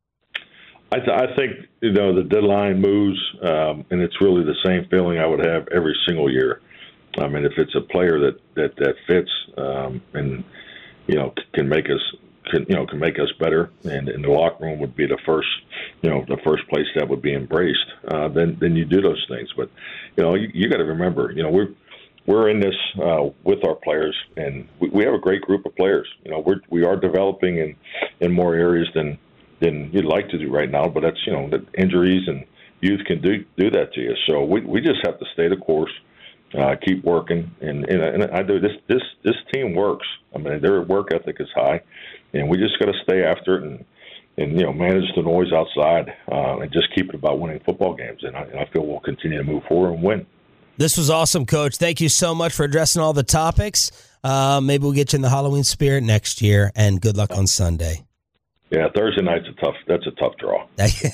Speaker 14: I, th- I think, you know, the deadline moves, um, and it's really the same feeling I would have every single year. I mean, if it's a player that, that, that fits um, and, you know, can make us can you know can make us better, and in the locker room would be the first you know the first place that would be embraced. Uh, then then you do those things. But you know you, you got to remember, you know we're we're in this uh, with our players, and we, we have a great group of players. You know we're we are developing in, in more areas than than you'd like to do right now. But that's you know the injuries and youth can do do that to you. So we we just have to stay the course. Uh, keep working, and, and and I do this. This this team works. I mean, their work ethic is high, and we just got to stay after it and, and you know, manage the noise outside uh, and just keep it about winning football games. And I, and I feel we'll continue to move forward and win.
Speaker 5: This was awesome, Coach. Thank you so much for addressing all the topics. Uh, maybe we'll get you in the Halloween spirit next year, and good luck on Sunday.
Speaker 14: Yeah, Thursday night's a tough. That's a tough draw.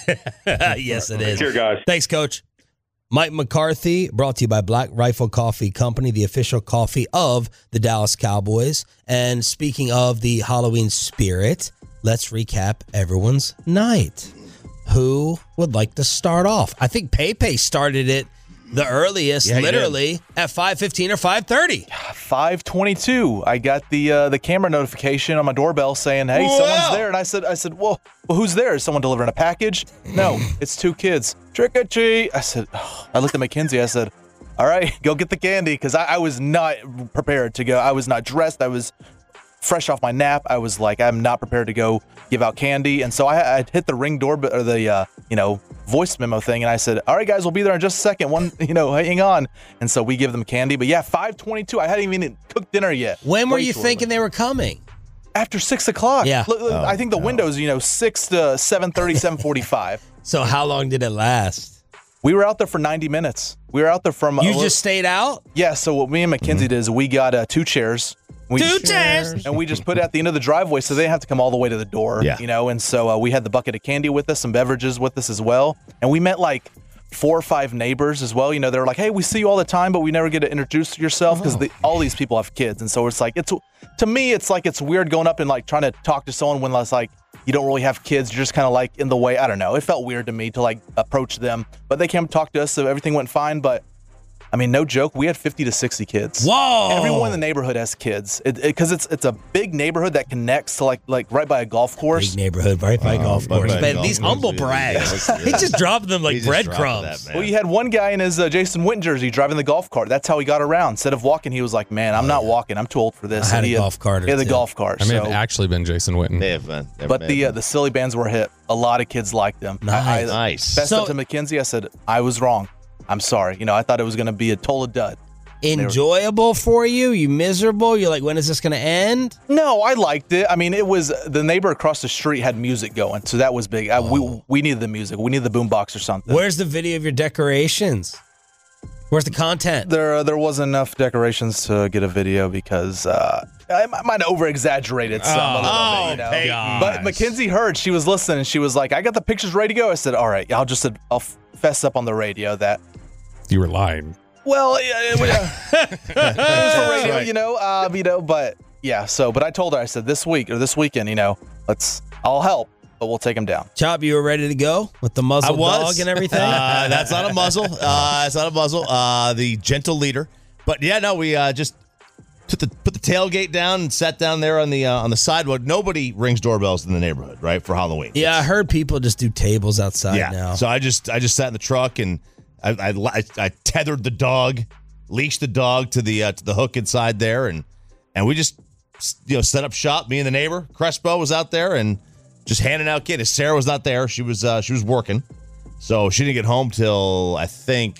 Speaker 5: Yes, it is.
Speaker 14: Here, guys.
Speaker 5: Thanks, Coach. Mike McCarthy, brought to you by Black Rifle Coffee Company, the official coffee of the Dallas Cowboys. And speaking of the Halloween spirit, let's recap everyone's night. Who would like to start off? I think Pepe started it the earliest,
Speaker 15: Yeah, he
Speaker 5: literally at five fifteen or five thirty.
Speaker 15: five twenty-two. I got the uh, the camera notification on my doorbell saying, "Hey,
Speaker 5: Whoa.
Speaker 15: someone's there." And I said, "I said, well, well, who's there? Is someone delivering a package?" No, it's two kids. Trick or treat. I said, oh. I looked at Mackenzie. I said, "All right, go get the candy," because I, I was not prepared to go. I was not dressed. I was fresh off my nap. I was like, I'm not prepared to go give out candy. And so I, I hit the ring door, or the, uh, you know, voice memo thing. And I said, all right, guys, we'll be there in just a second. One, you know, hang on. And so we give them candy. But yeah, five twenty-two. I hadn't even cooked dinner yet.
Speaker 5: When were
Speaker 15: Way
Speaker 5: you
Speaker 15: too
Speaker 5: thinking
Speaker 15: early.
Speaker 5: they were coming?
Speaker 15: After six o'clock.
Speaker 5: Yeah.
Speaker 15: Look, look,
Speaker 5: Oh,
Speaker 15: I think the window's, you know, six to seven thirty, seven forty-five.
Speaker 5: So how long did it last?
Speaker 15: We were out there for ninety minutes. We were out there from.
Speaker 5: You just stayed out?
Speaker 15: Yeah. So what me and Mackenzie did is we got uh, two chairs. We
Speaker 5: Two
Speaker 15: just-
Speaker 5: chairs.
Speaker 15: And we just put it at the end of the driveway so they didn't have to come all the way to the door.
Speaker 6: Yeah.
Speaker 15: You know, and so uh, we had the bucket of candy with us, some beverages with us as well. And we met like four or five neighbors as well. You know, they're like, hey, we see you all the time, but we never get to introduce yourself because the all these people have kids. And so it's like, it's to me, it's like it's weird going up and like trying to talk to someone when it's like, you don't really have kids. You're just kind of like in the way. I don't know. It felt weird to me to like approach them, but they came to talk to us. So everything went fine. But I mean, no joke. We had fifty to sixty kids.
Speaker 5: Whoa!
Speaker 15: Everyone in the neighborhood has kids because it, it, it's it's a big neighborhood that connects to like like right by a golf course.
Speaker 5: Big neighborhood, right by a golf
Speaker 15: by-
Speaker 5: course.
Speaker 15: by a
Speaker 5: Man,
Speaker 15: golf
Speaker 5: these
Speaker 15: course,
Speaker 5: humble
Speaker 15: yeah.
Speaker 5: brags.
Speaker 15: Yeah.
Speaker 5: He just dropped them like
Speaker 15: He just dropped
Speaker 5: breadcrumbs.
Speaker 15: Well, you had one guy in his uh, Jason Witten jersey driving the golf cart. That's how he got around. Instead of walking, he was like, "Man, I'm not walking. I'm too old for this."
Speaker 5: I had
Speaker 15: And
Speaker 5: a
Speaker 15: he
Speaker 5: golf cart or
Speaker 15: He had the
Speaker 5: two.
Speaker 15: golf cart.
Speaker 7: I may
Speaker 15: so.
Speaker 7: have actually been Jason Witten.
Speaker 6: They have been. They
Speaker 15: But
Speaker 6: may
Speaker 15: the
Speaker 6: have
Speaker 15: uh, the silly bands were hit. A lot of kids liked them. I, I,
Speaker 6: Nice.
Speaker 15: Best
Speaker 5: So-
Speaker 15: up to Mackenzie. I said I was wrong. I'm sorry. You know, I thought it was going to be a total dud.
Speaker 5: Enjoyable for you? You miserable? You're like, when is this going to end?
Speaker 15: No, I liked it. I mean, it was the neighbor across the street had music going, so that was big. I, we we needed the music. We needed the boombox or something.
Speaker 5: Where's the video of your decorations? Where's the content?
Speaker 15: There, uh, there wasn't enough decorations to get a video because uh, I m- might have over exaggerated some a little
Speaker 5: Oh,
Speaker 15: bit, you know.
Speaker 5: Peyton.
Speaker 15: But Mackenzie heard. She was listening. And she was like, "I got the pictures ready to go." I said, "All right, I'll just I'll fess up on the radio that."
Speaker 7: You were lying.
Speaker 15: Well, yeah, it was, it was for radio,
Speaker 6: right.
Speaker 15: you know, uh, you know, but yeah. So, but I told her, I said, this week or this weekend, you know, let's, I'll help, but we'll take him down.
Speaker 5: Chop, you were ready to go with the muzzle
Speaker 6: I was.
Speaker 5: dog and everything?
Speaker 6: Uh, that's not a muzzle. Uh, it's not a muzzle. Uh, the gentle leader. But yeah, no, we uh, just took the put the tailgate down and sat down there on the uh, on the sidewalk. Nobody rings doorbells in the neighborhood, right, for Halloween.
Speaker 5: Yeah, I heard people just do tables outside
Speaker 6: yeah.
Speaker 5: now.
Speaker 6: So I just I just sat in the truck and I I, I, I tethered the dog, leashed the dog to the uh, to the hook inside there, and and we just you know set up shop. Me and the neighbor Crespo was out there and just handing out candy. Sarah was not there; she was uh, she was working, so she didn't get home till I think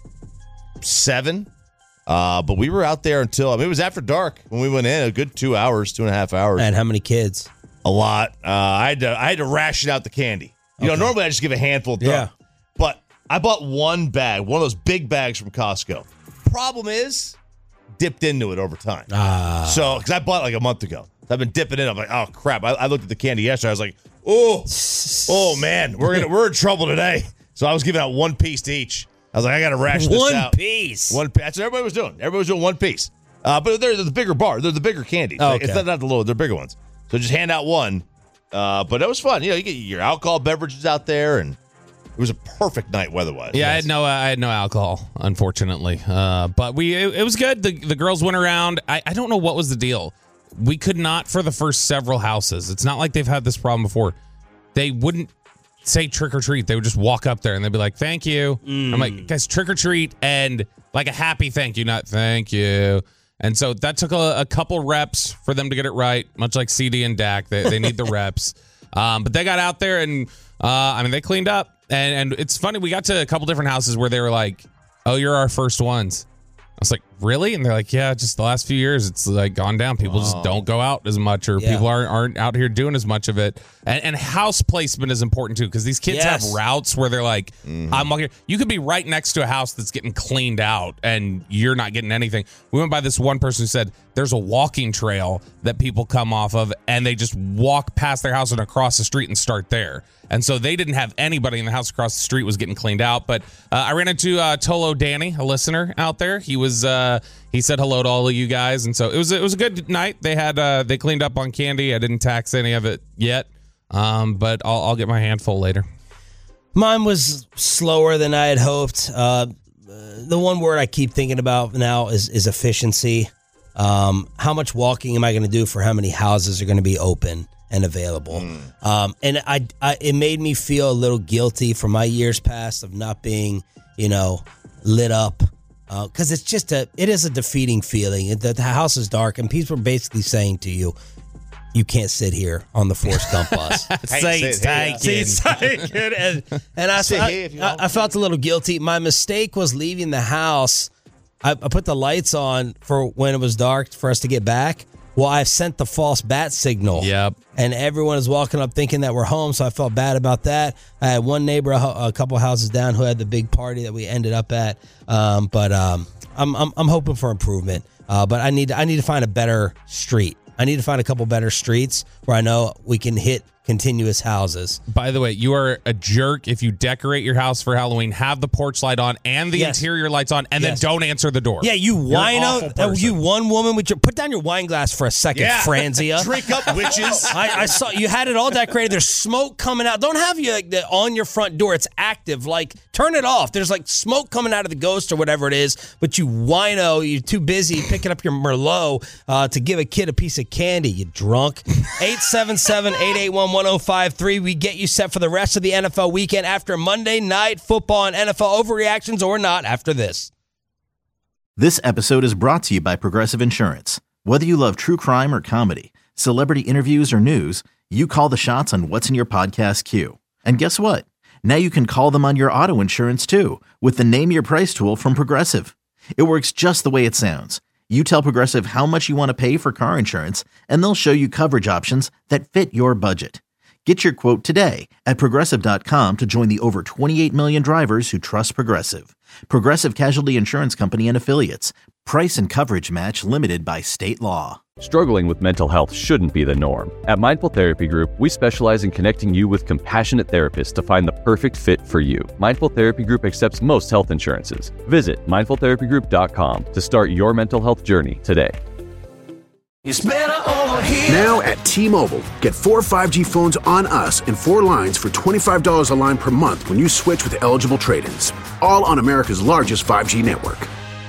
Speaker 6: seven. Uh, but we were out there until I mean it was after dark when we went in. A good two hours, two and a half hours.
Speaker 5: And how many kids?
Speaker 6: A lot. Uh, I had to I had to ration out the candy. You know, normally I just give a handful of
Speaker 5: Yeah.
Speaker 6: but I bought one bag, one of those big bags from Costco. Problem is, dipped into it over time.
Speaker 5: Ah.
Speaker 6: So, because I bought it like a month ago. I've been dipping in. I'm like, oh crap. I, I looked at the candy yesterday. I was like, oh, oh man, we're gonna we're in trouble today. So I was giving out one piece to each. I was like, I got to ration this
Speaker 5: One
Speaker 6: out.
Speaker 5: piece.
Speaker 6: One piece. That's what everybody was doing. Everybody was doing one piece. Uh, but they're the bigger bar. They're the bigger candies.
Speaker 5: Okay.
Speaker 6: It's not, not the little. They're bigger ones. So just hand out one. Uh, but it was fun. You know, you get your alcohol beverages out there, and it was a perfect night weather-wise.
Speaker 7: Yeah, I
Speaker 6: Yes.
Speaker 7: had no, I had no alcohol, unfortunately. Uh, but we, it, it was good. The the girls went around. I, I don't know what was the deal. We could not for the first several houses. It's not like they've had this problem before. They wouldn't say trick or treat. They would just walk up there and they'd be like, "Thank you."
Speaker 5: Mm.
Speaker 7: I'm like, "Guys, trick or treat," and like a happy thank you, not thank you. And so that took a, a couple reps for them to get it right, much like C D and Dak. They, they need the reps. Um, but they got out there and, uh, I mean, they cleaned up. And and it's funny, we got to a couple different houses where they were like, oh, you're our first ones. I was like, really? And they're like, yeah, just the last few years, it's like gone down. People oh. just don't go out as much, or yeah. people aren't, aren't out here doing as much of it. And, and house placement is important too, because these kids yes. have routes where they're like, mm-hmm. I'm walking. You could be right next to a house that's getting cleaned out, and you're not getting anything. We went by this one person who said there's a walking trail that people come off of, and they just walk past their house and across the street and start there. And so they didn't have anybody in the house across the street was getting cleaned out. But uh, I ran into uh, Tolo Danny, a listener out there. He was uh, he said hello to all of you guys, and so it was it was a good night. They had uh, they cleaned up on candy. I didn't tax any of it yet, um, but I'll, I'll get my handful later.
Speaker 5: Mine was slower than I had hoped. Uh, the one word I keep thinking about now is is efficiency. Um, how much walking am I going to do for how many houses are going to be open and available? Mm. Um, and I, I, it made me feel a little guilty for my years past of not being, you know, lit up. Uh, cause it's just a, it is a defeating feeling. The, the house is dark and people are basically saying to you, you can't sit here on the Forrest Gump bus.
Speaker 7: Seats taken.
Speaker 5: Seats taken. And, and I, I, I, I felt a little guilty. My mistake was leaving the house. I, I put the lights on for when it was dark for us to get back. Well, I've sent the false bat signal.
Speaker 7: Yep.
Speaker 5: And everyone is walking up thinking that we're home, so I felt bad about that. I had one neighbor a, a couple houses down who had the big party that we ended up at. Um, but um, I'm, I'm I'm hoping for improvement. Uh, but I need I need to find a better street. I need to find a couple better streets where I know we can hit continuous houses.
Speaker 7: By the way, you are a jerk if you decorate your house for Halloween, have the porch light on and the yes. interior lights on, and yes. then don't answer the door.
Speaker 5: Yeah, you wino. You one woman with your put down your wine glass for a second, yeah. Franzia.
Speaker 6: Drink up, witches.
Speaker 5: I, I saw you had it all decorated. There's smoke coming out. Don't have you like, the, on your front door. It's active. Like turn it off. There's like smoke coming out of the ghost or whatever it is. But you wino. You're too busy picking up your Merlot uh, to give a kid a piece of candy. You drunk. eight seven seven, eight eight one, one oh five three. We get you set for the rest of the N F L weekend after Monday Night Football and N F L overreactions or not after this.
Speaker 3: This episode is brought to you by Progressive Insurance. Whether you love true crime or comedy, celebrity interviews or news, you call the shots on what's in your podcast queue. And guess what? Now you can call them on your auto insurance too with the Name Your Price tool from Progressive. It works just the way it sounds. You tell Progressive how much you want to pay for car insurance, and they'll show you coverage options that fit your budget. Get your quote today at Progressive dot com to join the over twenty-eight million drivers who trust Progressive. Progressive Casualty Insurance Company and Affiliates. Price and coverage match limited by state law.
Speaker 11: Struggling with mental health shouldn't be the norm. At Mindful Therapy Group, we specialize in connecting you with compassionate therapists to find the perfect fit for you. Mindful Therapy Group accepts most health insurances. Visit mindful therapy group dot com to start your mental health journey today.
Speaker 1: It's better over here.
Speaker 12: Now at T-Mobile, get four five G phones on us and four lines for twenty-five dollars a line per month when you switch with eligible trade-ins. All on America's largest five G network.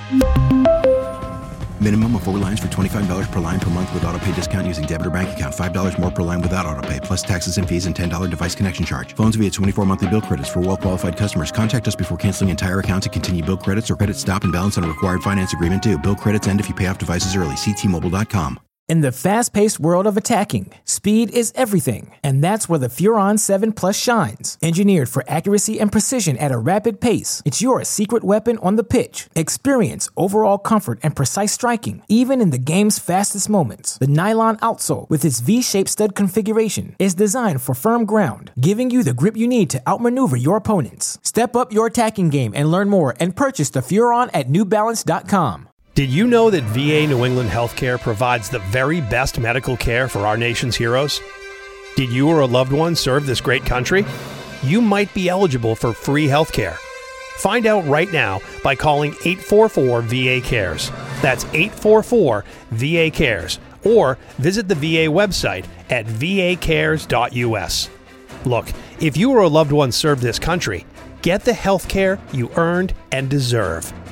Speaker 13: Minimum of four lines for twenty-five dollars per line per month with autopay discount using debit or bank account. five dollars more per line without autopay, plus taxes and fees and ten dollars device connection charge. Phones via twenty-four monthly bill credits for well-qualified customers. Contact us before canceling entire account to continue bill credits or credit stop and balance on a required finance agreement due. Bill credits end if you pay off devices early. See T Mobile dot com.
Speaker 16: In the fast-paced world of attacking, speed is everything, and that's where the Furon seven Plus shines. Engineered for accuracy and precision at a rapid pace, it's your secret weapon on the pitch. Experience overall comfort and precise striking, even in the game's fastest moments. The nylon outsole, with its V-shaped stud configuration, is designed for firm ground, giving you the grip you need to outmaneuver your opponents. Step up your attacking game and learn more and purchase the Furon at new balance dot com.
Speaker 2: Did you know that V A New England Healthcare provides the very best medical care for our nation's heroes? Did you or a loved one serve this great country? You might be eligible for free healthcare. Find out right now by calling eight four four V A cares. That's eight four four V A cares. Or visit the V A website at v a cares dot u s. Look, if you or a loved one served this country, get the healthcare you earned and deserve.